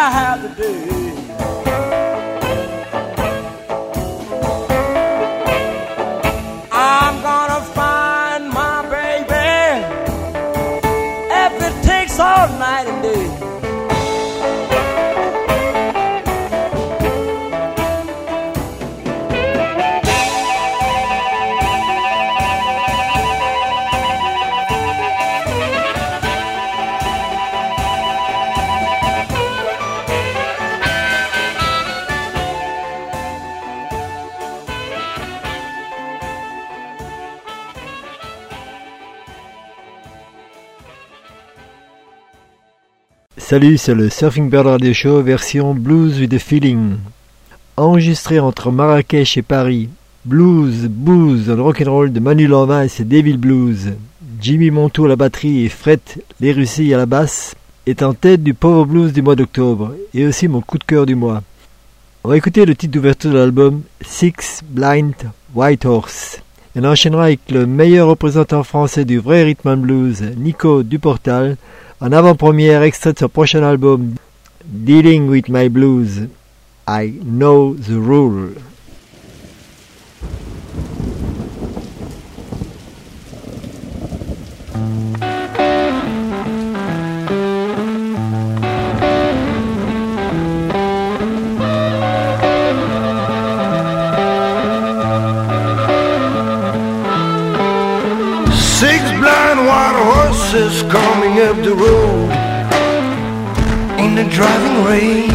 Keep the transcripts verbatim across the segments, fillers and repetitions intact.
I have today. I'm gonna find my baby if it takes all night and day. Salut, c'est le Surfing Bird Radio Show version Blues with a Feeling. Enregistré entre Marrakech et Paris, Blues, Booze, and Rock'n'Roll de Manu Lama et ses Devil Blues. Jimmy Monteau à la batterie et Fred Lerussi à la basse est en tête du Power Blues du mois d'octobre et aussi mon coup de cœur du mois. On va écouter le titre d'ouverture de l'album Six Blind White Horse. Et on enchaînera avec le meilleur représentant français du vrai rhythm and blues, Nico Duportal, en avant-première extrait de son prochain album Dealing with My Blues, I Know the Rule. Six blind white horses coming up the road in the driving rain.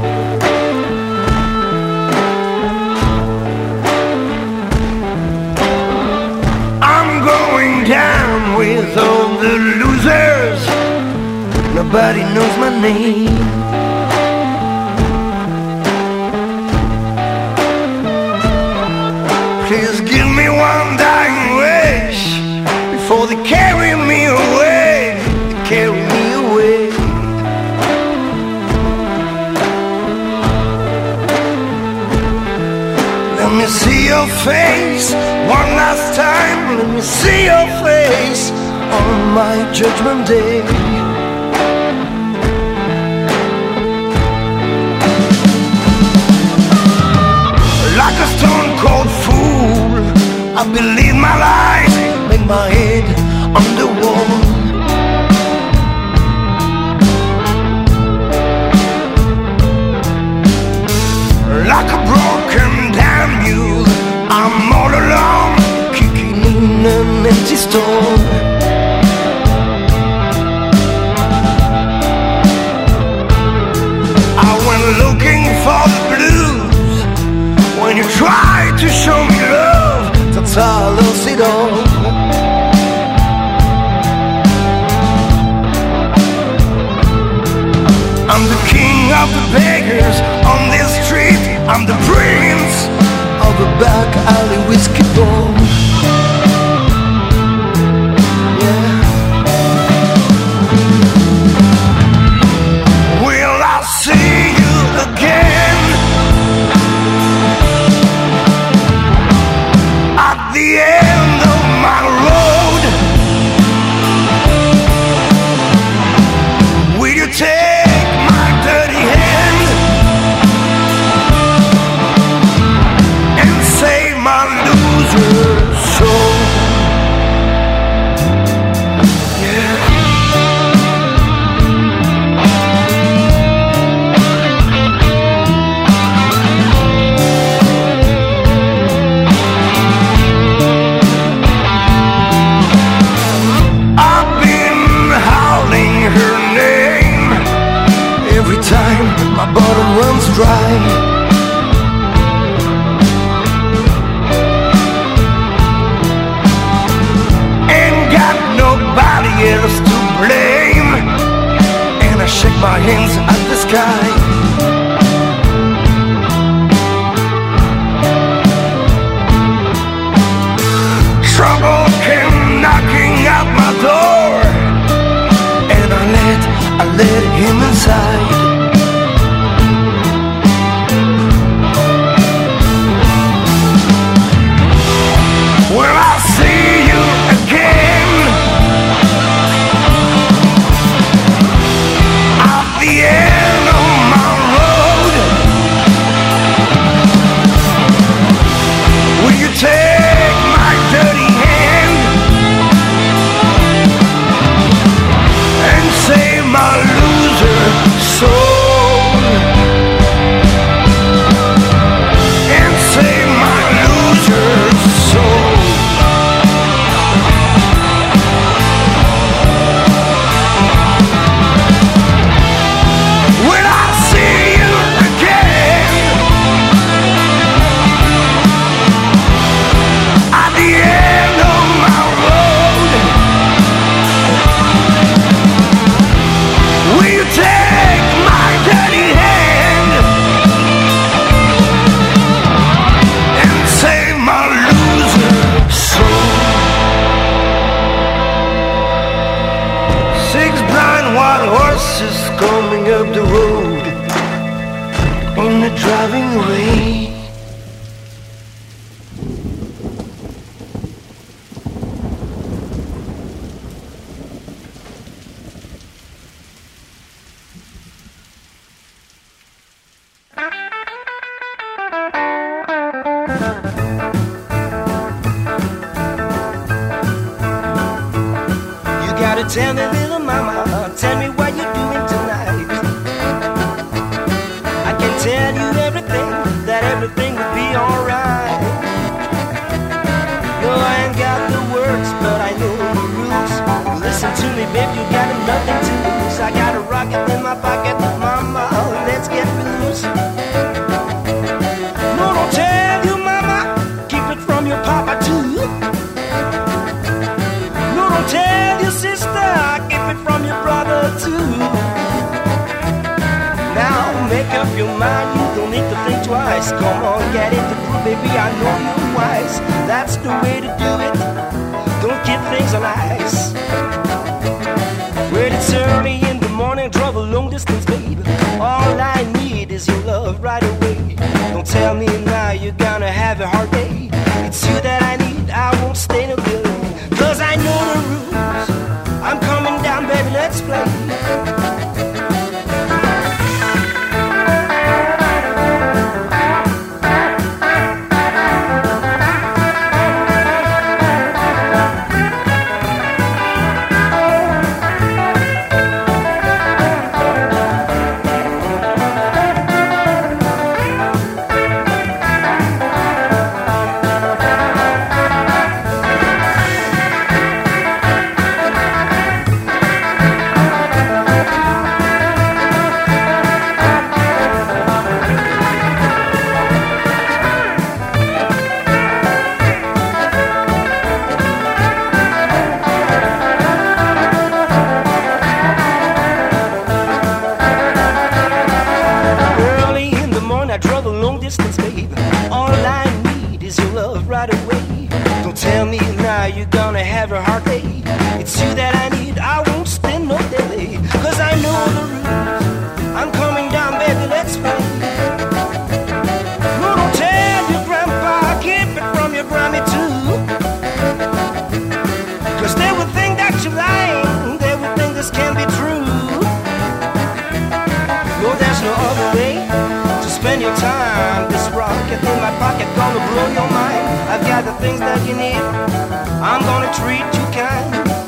I'm going down with all the losers. Nobody knows my name. Please give me one dying wish before they carry me away, they carry me away. Let me see your face one last time. Let me see your face on my judgment day. Like a stone cold fool, I believe my lies, make my head on the wall. Like a broken down mule, I'm all alone, kicking in an empty store. I went looking for the blues. When you try to show me love, that's how I lost it all. I'm the king of the beggars on this street. I'm the prince of the back alley whiskey bar. Yeah. Will I see you again at the end of my road? Will you take my dirty hand and save my loser? coming up the road in the driving rain. Tell me, little mama, tell me what you're doing tonight. I can tell you everything, that everything will be alright. No, I ain't got the words, but I know the rules. Listen to me, babe, you got nothing to lose. I got a rocket in my pocket, mama, let's get loose. No, don't tell you, mama, keep it from your papa too. No, don't tell your sister, keep it from your brother too. Now make up your mind, you don't need to think twice. Come on, get in the groove, baby, I know you're wise. That's the way to do it, don't keep things on ice. Well, it's early in the morning, travel long distance, baby. All I need is your love right away. Don't tell me now you're gonna have a hard day. It's you that I need, I won't stay no good. Cause I know the rules, I'm coming down, baby, let's play. Things that you need, I'm gonna treat you kind.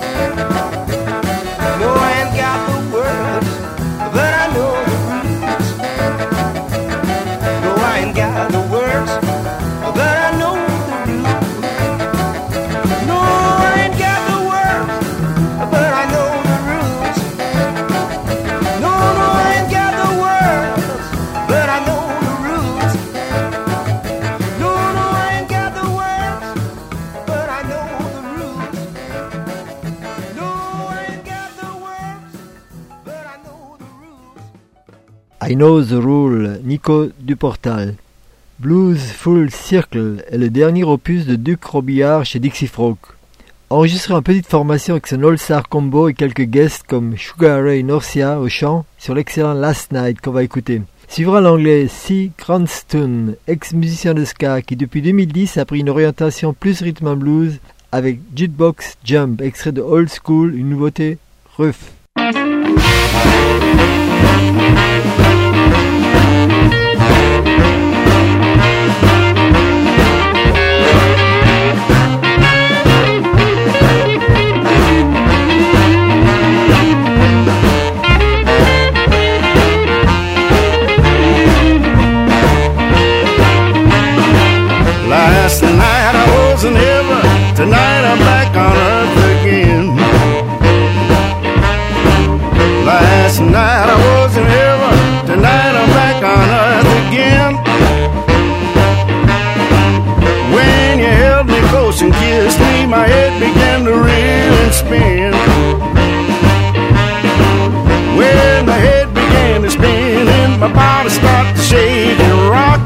No, I ain't got the words, but I know the roots. No, I ain't got the words, but I know the roots. No, I ain't got the words, but I know the roots. No, no, I ain't got the words, but I know the roots. No, no, I ain't got the words, but I know the roots. No, I ain't got the words, but I know the roots. I Know the Rule, Nico Duportal. Blues Full Circle est le dernier opus de Duke Robillard chez Dixie Frog. Enregistré en petite formation avec son All-Star Combo et quelques guests comme Sugar Ray Norcia au chant sur l'excellent Last Night qu'on va écouter. Suivra l'anglais C. Cranston, ex-musicien de ska qui depuis deux mille dix a pris une orientation plus rhythm and blues avec Jukebox Jump, extrait de Old School, une nouveauté rough. Last night I was in heaven, tonight I'm back on earth again. Last night I was in heaven, tonight I'm back on earth again. When you held me close and kissed me, my head began to reel and spin. When my head began to spin and my body started to shake and rock.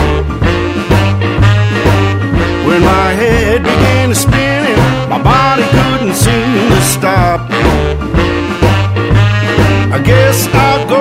When my head began to spin and my body couldn't seem to stop. I guess I'll go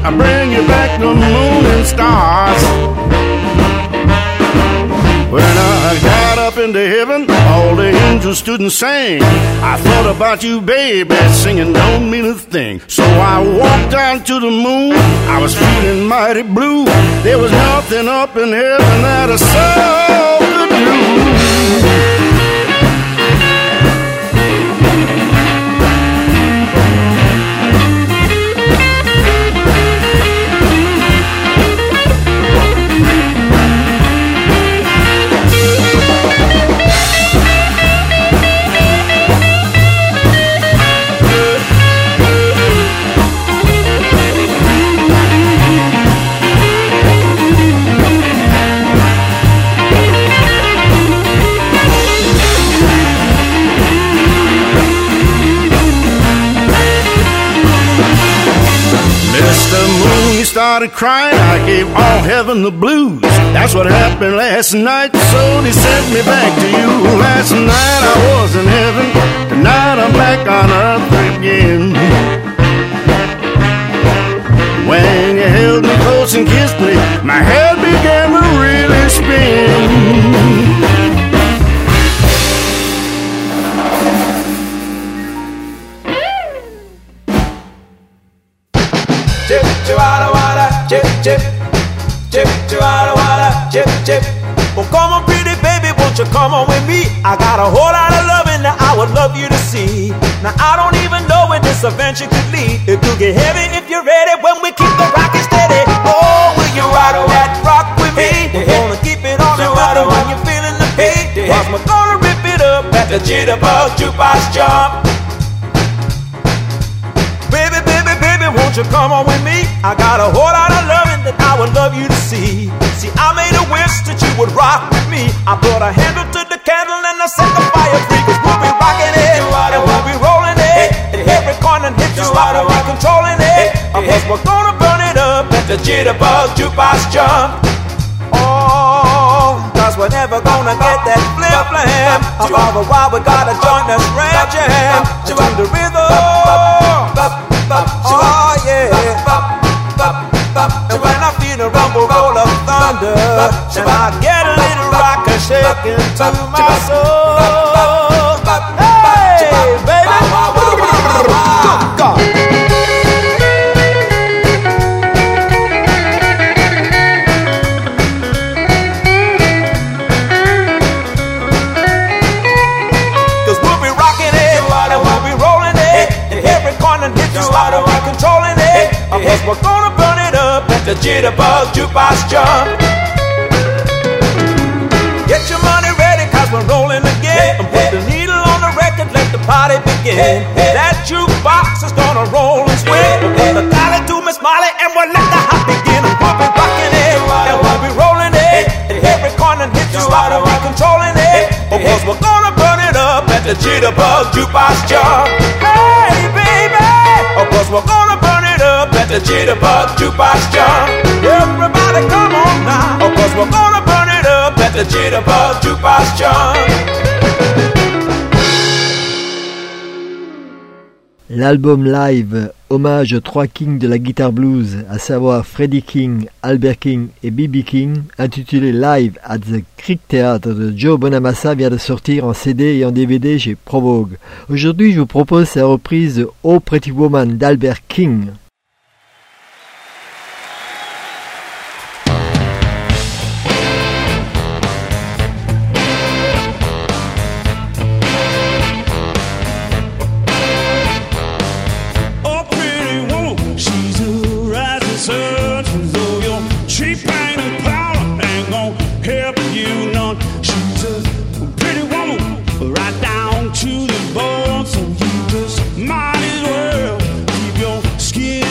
I bring you back the moon and stars. When I got up into heaven, all the angels stood and sang. I thought about you, baby, singing don't mean a thing. So I walked down to the moon, I was feeling mighty blue. There was nothing up in heaven that a soul could do. Started crying, I gave all heaven the blues. That's what happened last night, so they sent me back to you. Last night I was in heaven, tonight I'm back on earth again. When you held me close and kissed me, my head began to really spin. Chip, chip, chip, chip, wada, wada, chip, chip. Well, come on, pretty baby, won't you come on with me? I got a whole lot of loving that I would love you to see. Now, I don't even know where this adventure could lead. It could get heavy if you're ready when we keep the rockin' steady. Oh, will you ride that rock with me? We're gonna keep it on the water when you're feeling the beat. Cause we're gonna rip it up at the Jitterbug Jukebox Jump. Baby, baby, baby, won't you come on with me? I got a whole lot of loving that I would love you to see. See, I made a wish that you would rock with me. I brought a handle to the candle and I set the fire free. Cause we'll be rocking it and we'll be rolling it. And every corner hit you spot, we'll be controlling it. Cause we're gonna burn it up at the Jitterbug Jukebox Jump. Oh, cause we're never gonna get that flip flam. All the while we gotta join the ram jam to the rhythm. Oh yeah. And when I feel the rumble roll of thunder, and I get a little rock and shake into my soul. Hey, baby, go, go. Cause we're gonna burn it up at the Jitterbug Jukebox Jump. Get your money ready cause we're rolling again. And put the needle on the record, let the party begin. That jukebox is gonna roll and swing. Put the dollar to Miss Molly and we'll let the hop begin. And we'll be rocking it and we'll be rolling it. And every corner hit you spot and we're controlling it. Cause we're gonna burn it up at the Jitterbug Jukebox Jump. Hey baby, cause we're gonna burn it up at the Jitterbug Jukebox Jump. Everybody come on now, oh, cause we're gonna burn it up at the Jitterbug Jukebox Jump. L'album live, hommage aux trois kings de la guitare blues, à savoir Freddie King, Albert King et B B King, intitulé Live at the Creek Theatre de Joe Bonamassa, vient de sortir en C D et en D V D chez Provogue. Aujourd'hui, je vous propose sa reprise de Oh Pretty Woman d'Albert King. To the bone, so you just might as well keep your skin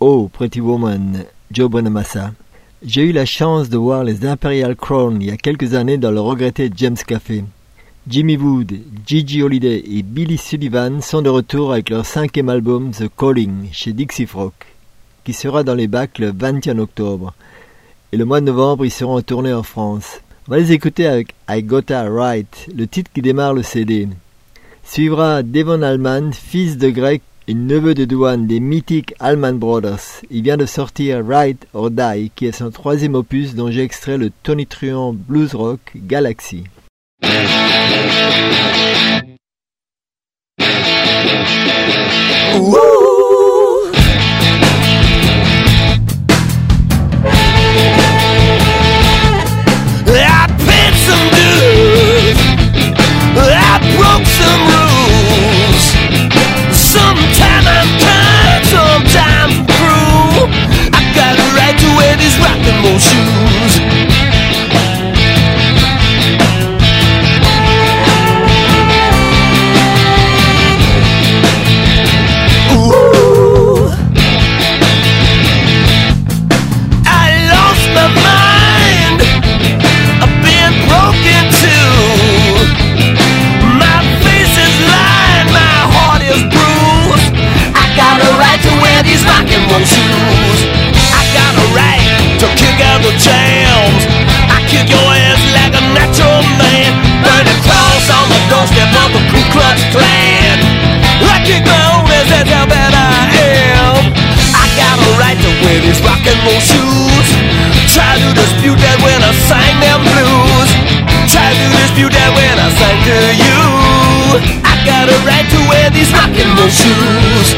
Oh, Pretty Woman, Joe Bonamassa. J'ai eu la chance de voir les Imperial Crown il y a quelques années dans le regretté James Café. Jimmy Wood, Gigi Holiday et Billy Sullivan sont de retour avec leur cinquième album The Calling chez Dixie Frog, qui sera dans les bacs le vingt et un octobre. Et le mois de novembre, ils seront en tournée en France. On va les écouter avec I Gotta Right, le titre qui démarre le C D. Suivra Devon Allman, fils de Greg et neveu de douane des mythiques Allman Brothers. Il vient de sortir Ride or Die, qui est son troisième opus dont j'ai extrait le tonitruant blues rock Galaxy. Ooh. I paid some dues, I broke some rules. Sometimes I'm kind, sometimes I'm cruel. I got a right to wear these rock and roll shoes. Ooh, I lost my mind, I've been broken too. My face is lined, my heart is bruised. I got a right to wear these rock and roll shoes. I got a right to kick out the jams. I kick your ass like a natural man. Burn the cross on the doorstep of the Ku Klux Klan. I kick my own ass, that's how bad I am. I got a right to wear these rock and roll shoes. Try to dispute that when I sang them blues. Try to dispute that when I sang to you. I got a right to wear these rock and roll shoes.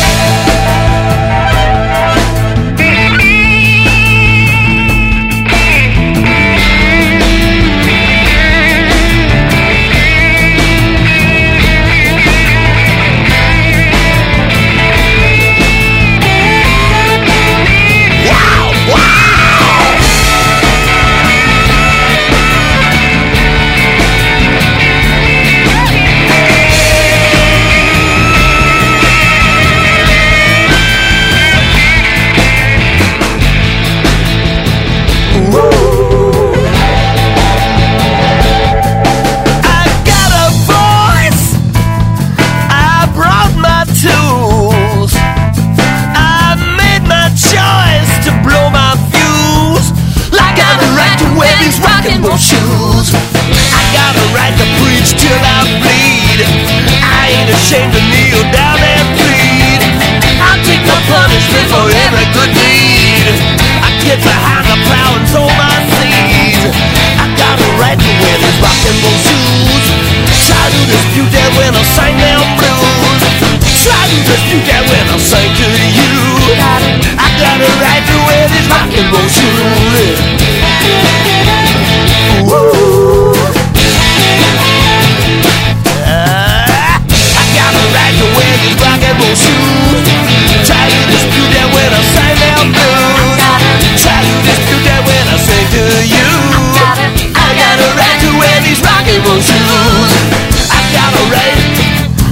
Shoes. I got a right to preach till I bleed. I ain't ashamed to kneel down and plead. I'll take the punishment for every good deed. I get behind the plow and sow my seeds. I got a right to wear these rock and roll shoes. Try to dispute that when I sing them blues. Try to dispute that when I sing to you. I got a right to wear these rock and roll shoes. Ooh. Uh, I got a right to wear these rock and roll shoes. Try to dispute that when I sing them blues. Try to dispute that when I sing to you. I got a right to wear these rock and roll shoes. I got a right,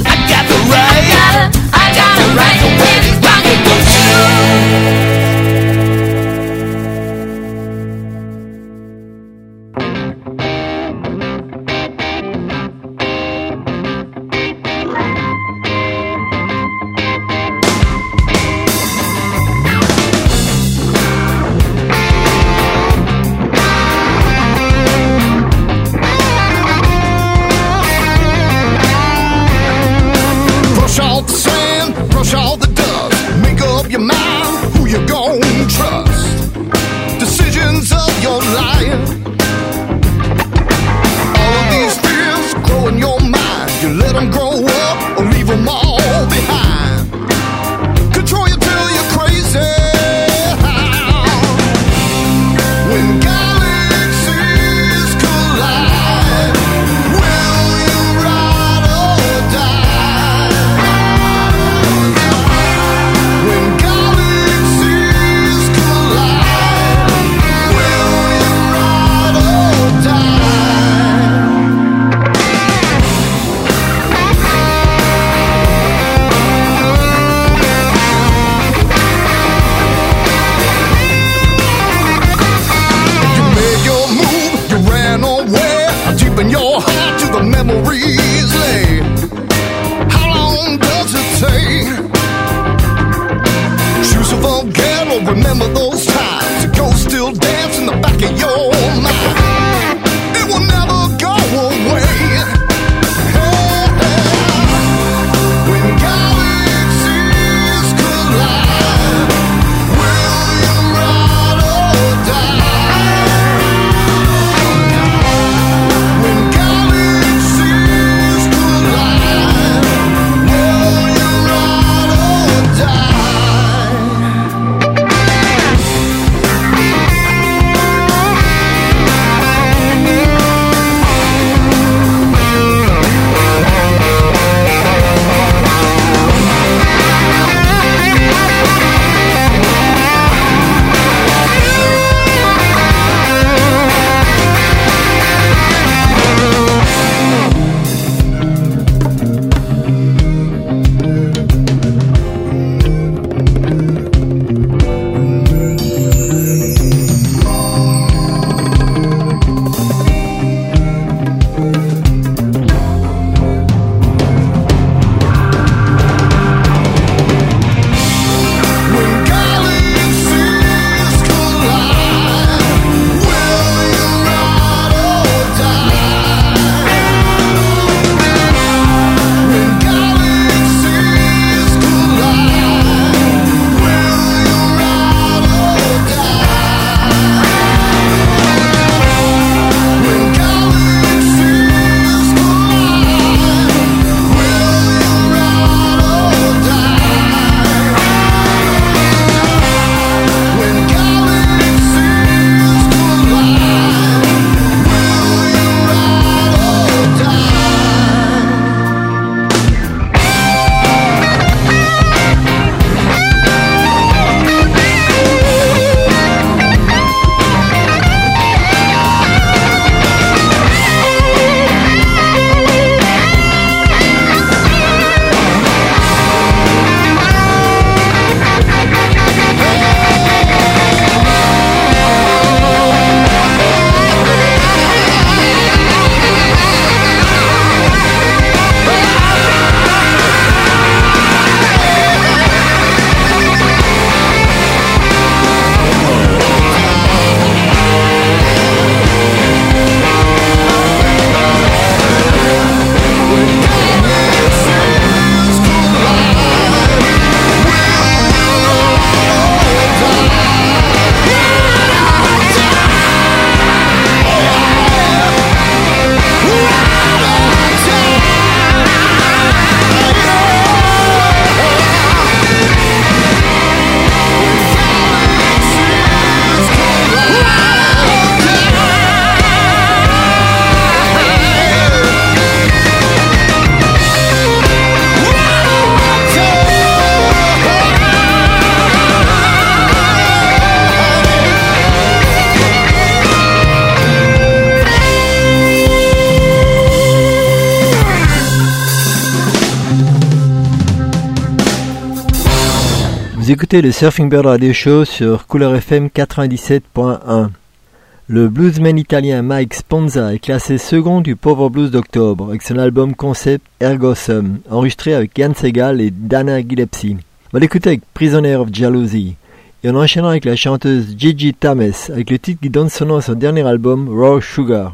Vous écoutez le Surfing Bird Radio Show sur Couleur F M quatre-vingt-dix-sept point un. Le bluesman italien Mike Sponza est classé second du Power Blues d'octobre avec son album concept Ergo Sum, enregistré avec Ian Segal et Dana Gillespie. On va l'écouter avec Prisoner of Jealousy. Et on enchaînera avec la chanteuse Gigi Tames avec le titre qui donne son nom à son dernier album Raw Sugar.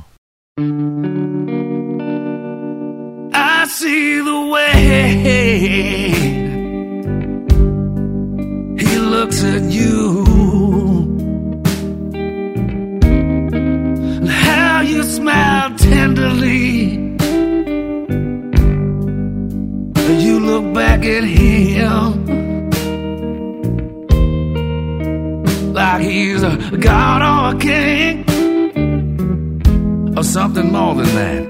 I see the way he looks at you, and how you smile tenderly. You look back at him like he's a god or a king, or something more than that.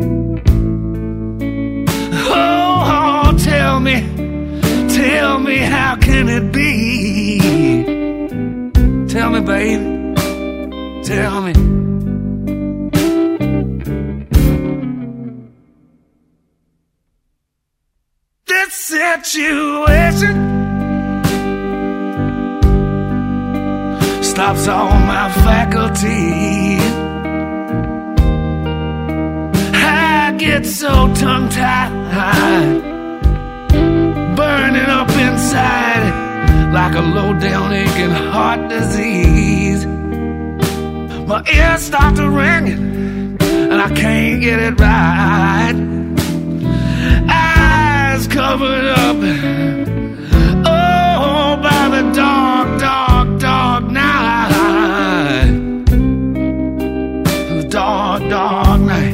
Oh, oh, tell me, tell me, how can it be? Tell me, baby, tell me. This situation stops all my faculties. I get so tongue-tied, burning up inside like a low-down aching heart disease. My ears start to ring and I can't get it right. Eyes covered up, oh, by the dark, dark, dark night. The dark, dark night.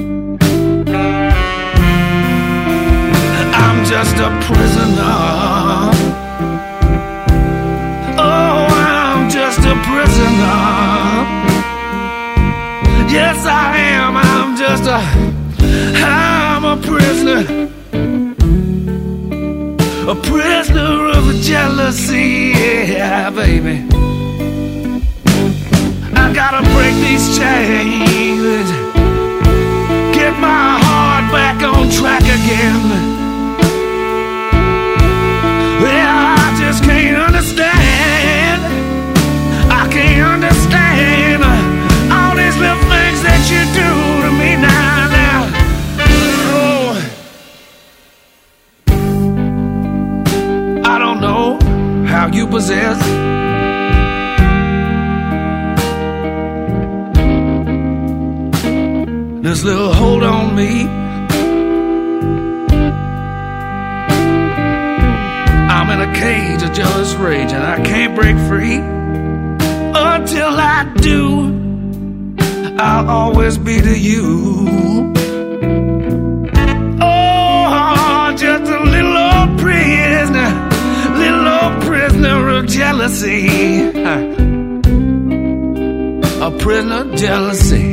I'm just a prisoner. Oh, I'm just a prisoner. Yes, I am. I'm just a, I'm a prisoner. A prisoner of jealousy, yeah, baby. I gotta break these chains, get my heart back on track again. Well, I just can't understand, I can't understand all these little things that you do to me now, now. Oh, I don't know how you possess this little hold on me. I'm in a cage of jealous rage and I can't break free. Until I do, I'll always be to you. Oh, just a little old prisoner, little old prisoner of jealousy. A prisoner of jealousy.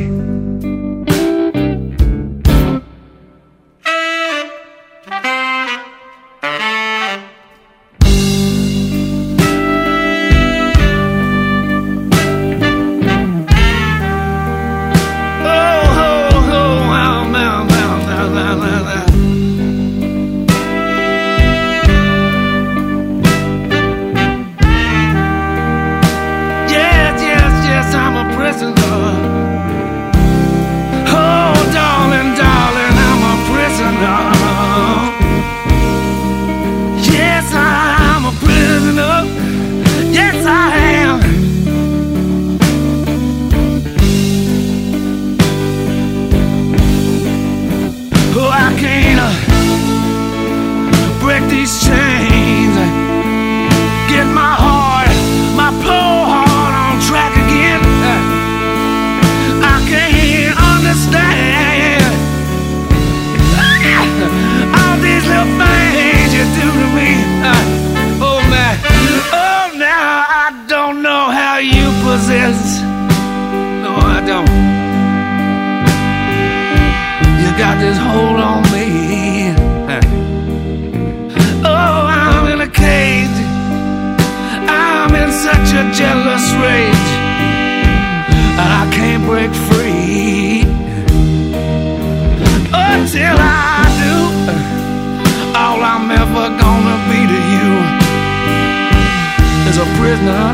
just a prisoner.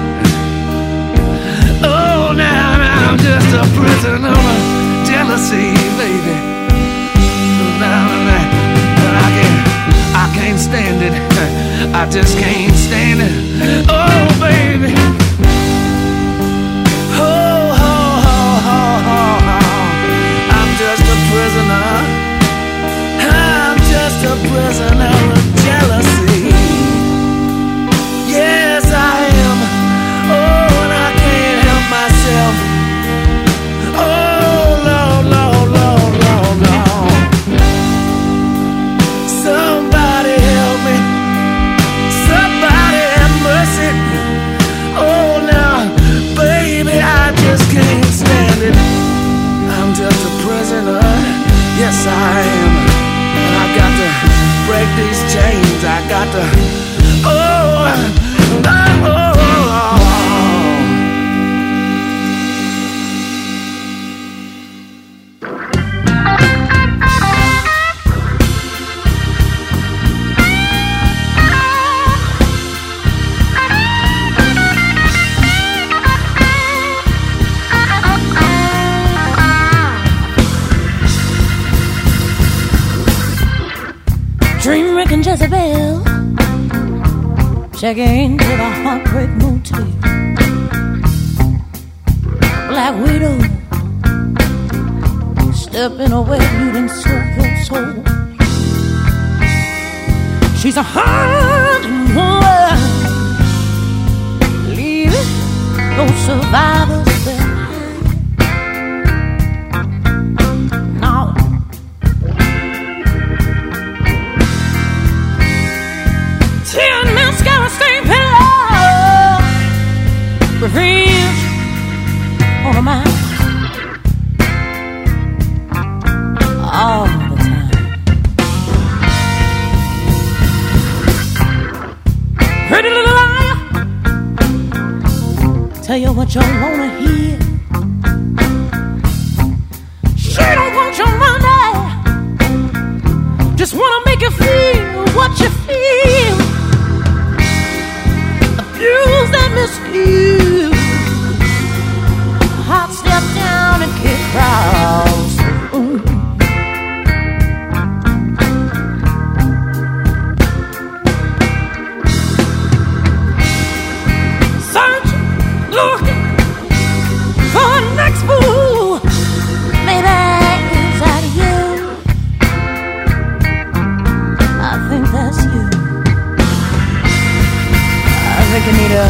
Oh, now, now I'm just a prisoner of jealousy, baby. Now, now, I can't, I can't stand it. I just can't stand it. Oh, baby. Oh, oh, oh, oh, oh, oh. I'm just a prisoner. I'm just a prisoner of jealousy. Yes, I am. Oh, and I can't help myself. Oh, Lord, Lord, Lord, Lord, Lord. Somebody help me. Somebody have mercy. Oh, now, baby, I just can't stand it. I'm just a prisoner. Yes, I am. And I got to break these chains. I got to. Oh, oh, oh, oh. Dream Rick and Jezebel checking into the Heartbreak Motel. Black Widow stepping away, you didn't sold your soul. She's a hurting woman, leaving no survivors behind. Now ten mascara stain pillow, revenge on a mind all the time. Pretty little liar, tell you what you wanna hear. She don't want your money, just wanna make you feel what you feel. Abuse and misuse, hot step down and kick crowds. Mm. Searching, looking for a next fool. Maybe it's out of you. I think that's you. I think you need a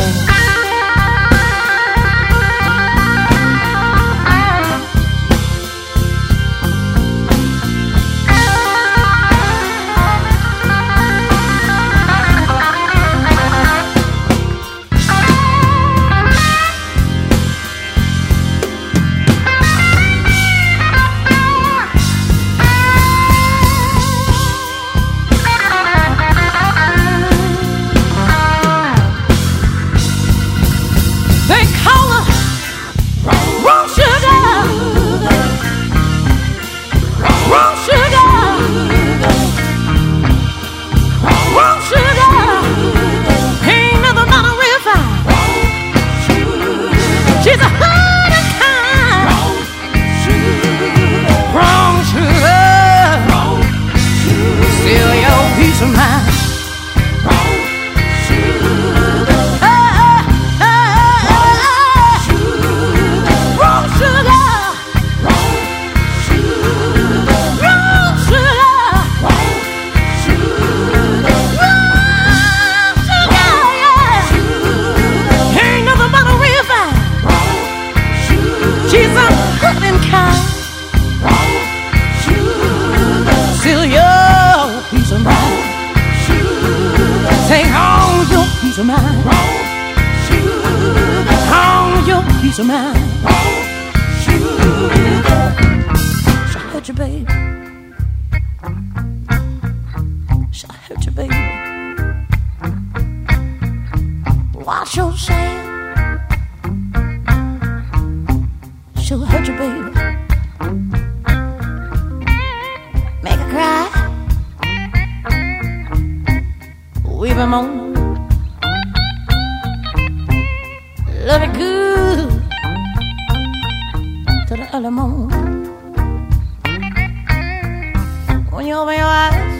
peace of mind. She hurt you, baby. She hurt you, baby. Wash your sand. She'll hurt you, baby. Make her cry. Weep and moan. love it good to the early morning. When you open your eyes,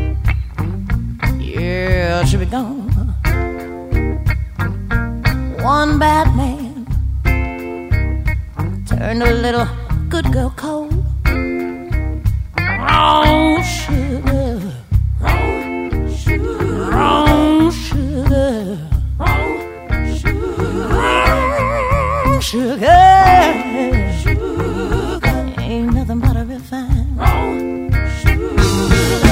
yeah, she'll be gone. One bad man turned a little good girl cold. Wrong sugar, wrong sugar, wrong sugar, wrong sugar, wrong sugar, sugar. Ain't nothing but a refined wrong sugar.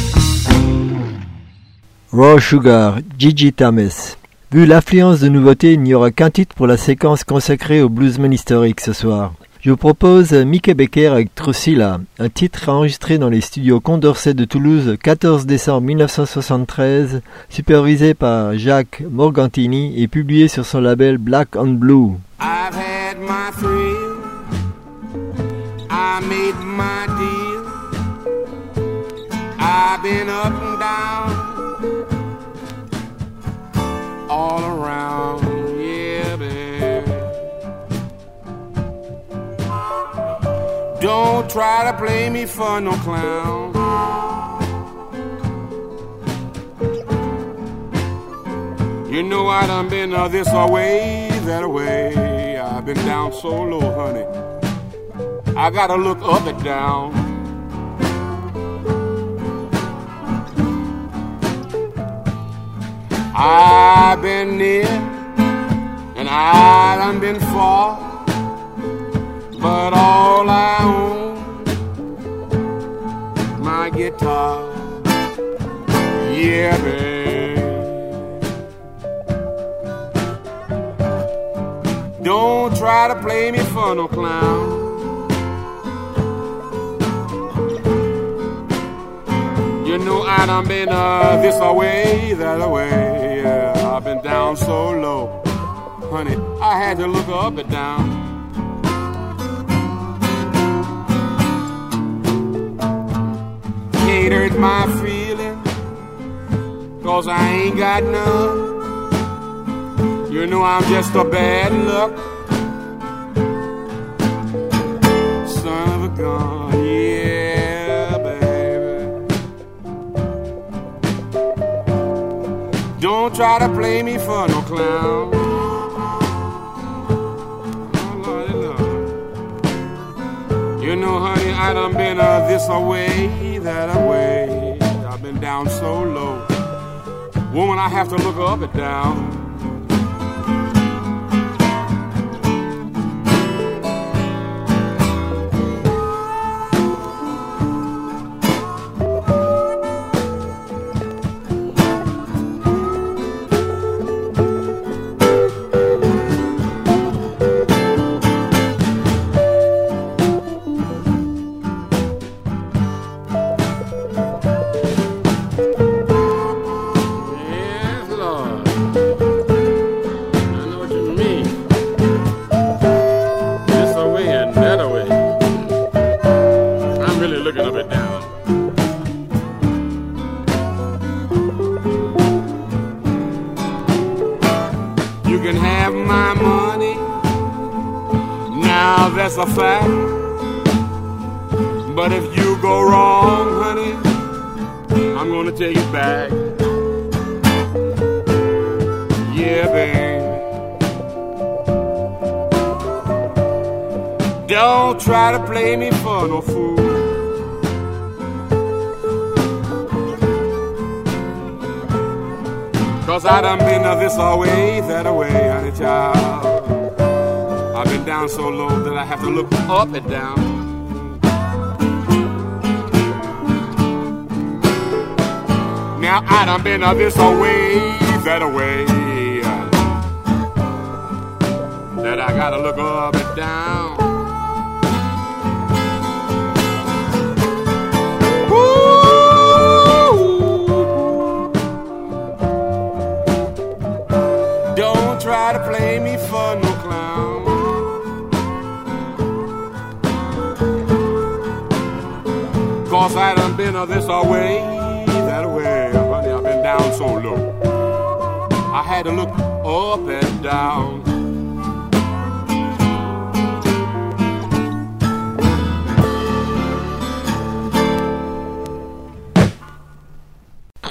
Raw Sugar, Gigi Thomas. Vu l'affluence de nouveautés, il n'y aura qu'un titre pour la séquence consacrée au bluesman historique ce soir. Je vous propose Mickey Becker avec Drusilla, un titre enregistré dans les studios Condorcet de Toulouse le quatorze décembre mille neuf cent soixante-treize, supervisé par Jacques Morgantini et publié sur son label Black on Blue. I've had my thrill, I made my deal, I've been up and down, all around, yeah, baby. Don't try to play me for no clown. You know I done been uh, this away, that away. I've been down so low, honey. I gotta look up and down. I've been near and I done been far, but all I own, my guitar, yeah, babe. Don't try to play me for no clown. You know I done been uh, this away, that away. Yeah, I've been down so low, honey, I had to look up and down. Can't hurt my feeling, cause I ain't got none. You know I'm just a bad luck son of a gun, yeah, baby. Don't try to play me for no clown. Oh, Lordy, Lord. You know, honey, I done been uh, this away, that away. I've been down so low, woman, I have to look up and down. That's a fact. But if you go wrong, honey, I'm gonna take it back. Yeah, babe. Don't try to play me for no fool. Cause I done been uh, this away, that away, honey, child. I've been down so low that I have to look up and down. Now I done been uh, this away, that away, uh, that I gotta look up and down. Woo! Don't try to play me for no clown. Cause I done been uh, this away, that way, honey, I've been down so low. I had to look up and down.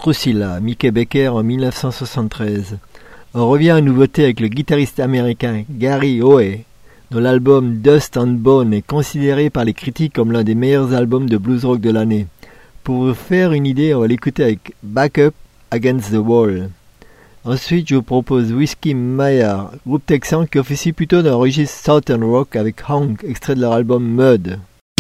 Drusilla, Mickey Becker en mille neuf cent soixante-treize. On revient à nouveauté avec le guitariste américain Gary Hoey, dont l'album Dust and Bone est considéré par les critiques comme l'un des meilleurs albums de blues rock de l'année. Pour vous faire une idée, on va l'écouter avec Back Up Against the Wall. Ensuite, je vous propose Whiskey Myers, groupe texan qui officie plutôt d'un registre Southern Rock avec Hank, extrait de leur album Mud.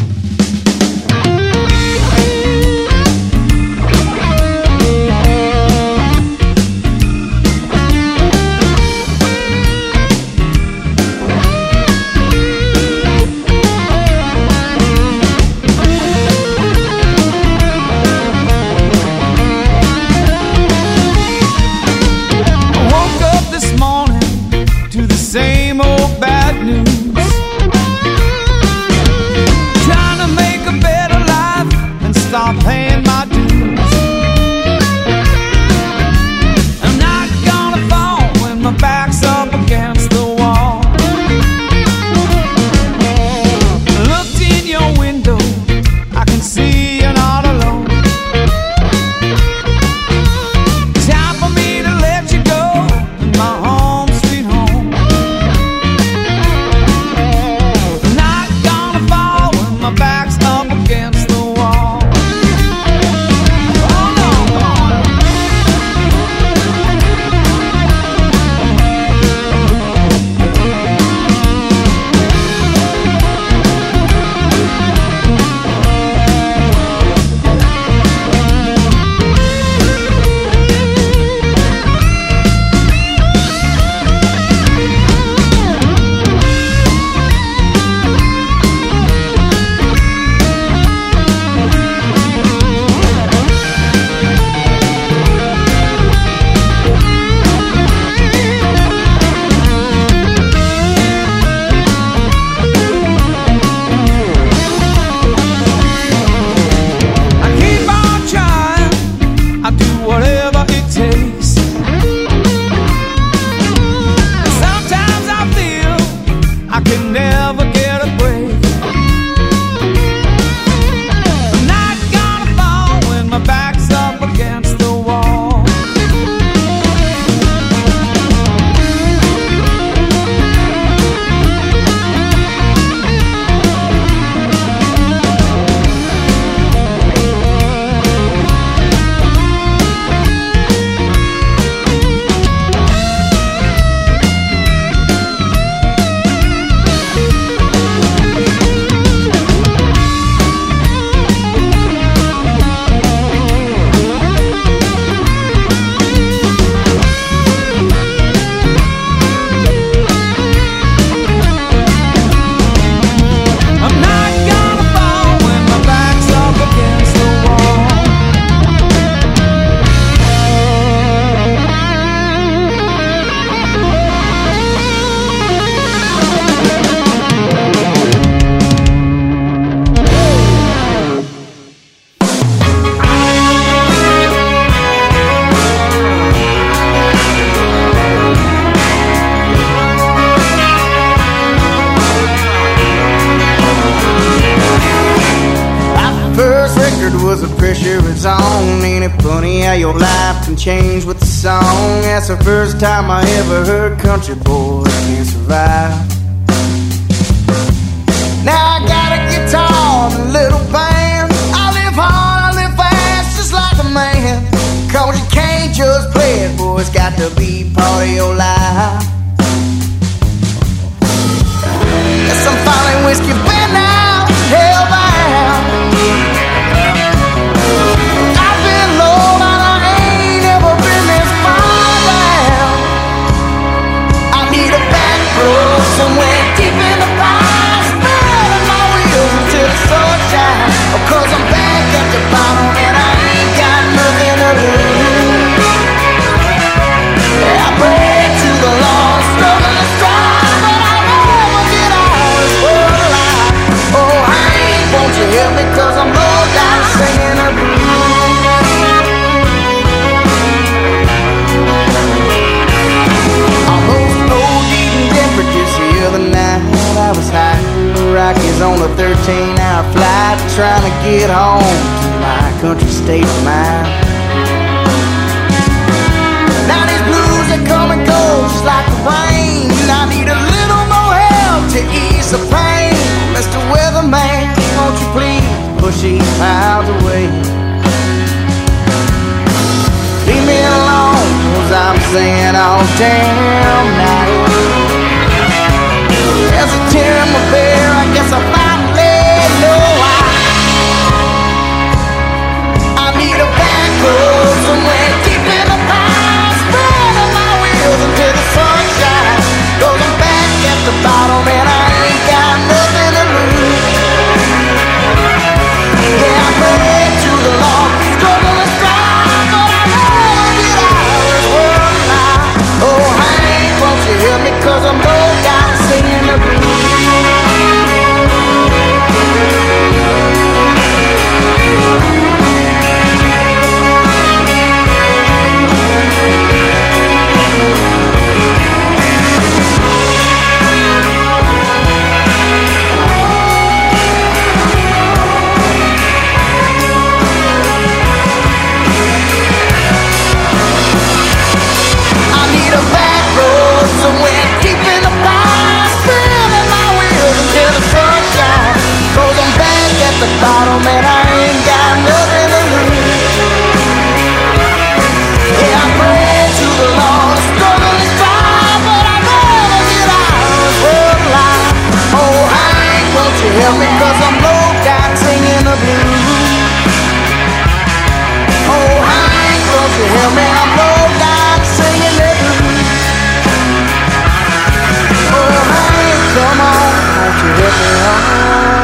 Same old bad news. Trying to make a better life and stop paying my dues. I'm not gonna fall when my back's up against the wall. Looked in your window, I can see you're not alone. Time for me to let you go in my home. Change with the song. That's the first time I ever heard country boys can't survive. Now I got a guitar and a little band. I live hard, I live fast, just like a man. Cause you can't just play it, boy, it's got to be part of your life. Yes, I'm finally whiskey bent now, hellbound. Somewhere deep in the past, burning my wheels until the sun shines. Oh, cause I'm back at the bottom and I ain't got nothing to lose. Yeah, I pray to the Lord, struggling to strive, but I never get out of this world alive. Oh, honey, won't you help me, cause I'm low down singing a blues. Almost O D'd just the other night, I was high Rockies on a thirteen hour flight, trying to get home to my country state of mind. damn night. As a timber bear, I guess I finally know why. I need a back road somewhere deep in the past, spinning my wheels until the sun shines. Cause I'm back at the bottom and I ain't got nothing to lose. Yeah, I pray to the Lord, struggle and strive, but I wanna get out of this world now. Oh, Hank, won't you help me, cause I'm no guy singing the blues. Somewhere deep in the past, spinning my wheels until the sun shines. Cause I'm back at the bottom and I ain't got nothing to lose. Yeah, I pray to the Lord, struggle and strive, but I wanna get out of this world alive. Oh, Hank, won't you help me, cause I'm low down singing the blues. Oh, Hank, won't you help me, I'm low down singing the blues. Come on, won't you help me on?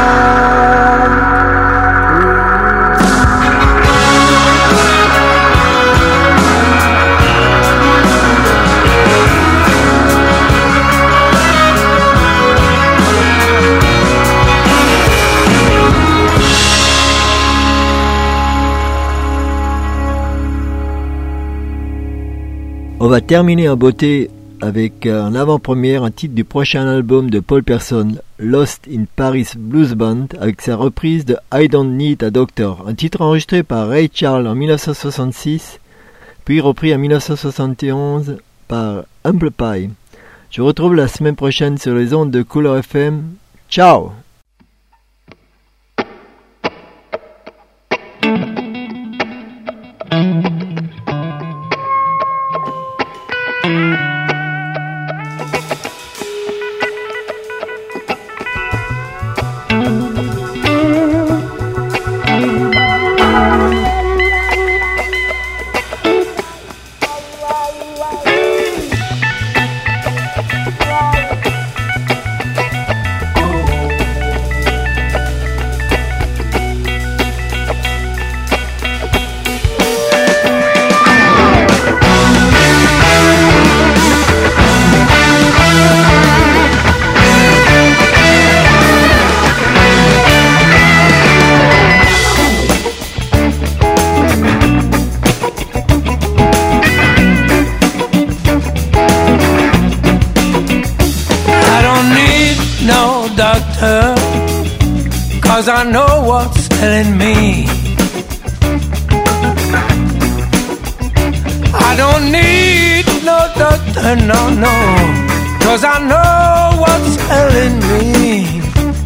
On va terminer en beauté avec en avant-première un titre du prochain album de Paul Person, Lost in Paris Blues Band, avec sa reprise de I Don't Need a Doctor, un titre enregistré par Ray Charles en dix-neuf cent soixante-six, puis repris en dix-neuf cent soixante et onze par Humble Pie. Je vous retrouve la semaine prochaine sur les ondes de Couleur F M. Ciao! Cause I know what's telling me. I don't need no doctor, no, no. Cause I know what's telling me.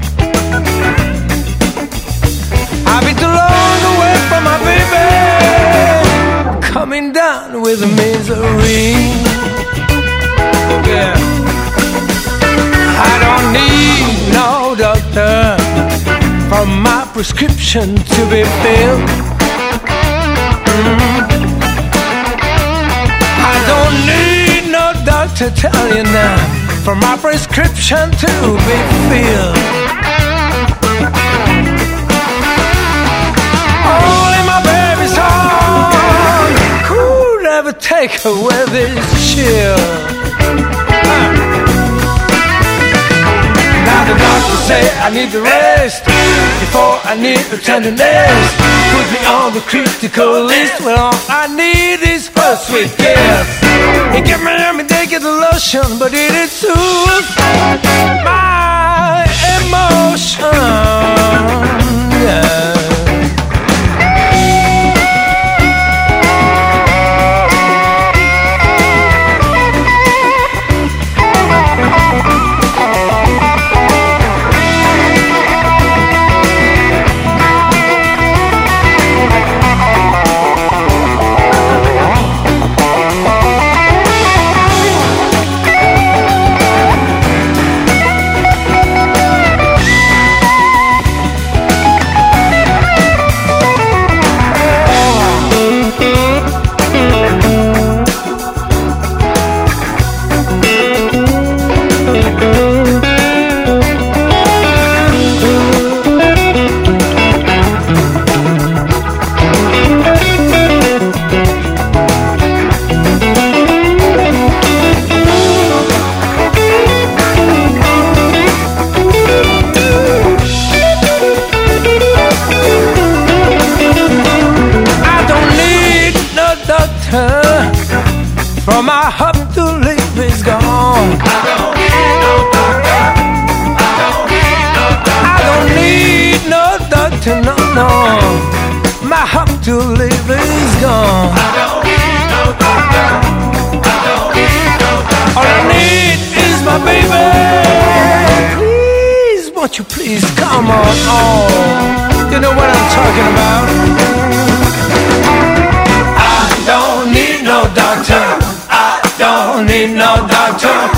I've been too long away from my baby, coming down with misery. Yeah. I don't need no doctor for my prescription to be filled. Mm. I don't need no doctor, tell you now, for my prescription to be filled. Only my baby's heart could ever take away this chill. uh. Now the doctor say I need to rest before I need the tenderness. Put me on the critical list. Well, all I need is a sweet kiss. He give me every day, get the lotion, but it is soothe my emotion. Yeah. from my hop to leave is gone. I don't need no doctor. I don't need no doctor. I don't need no doctor, no, no. My hop to leave is gone. I don't need no doctor. I don't need no doctor. All I need is my baby. Please, won't you please come on? Oh, you know what I'm talking about. I don't need no doctor. I don't need no doctor.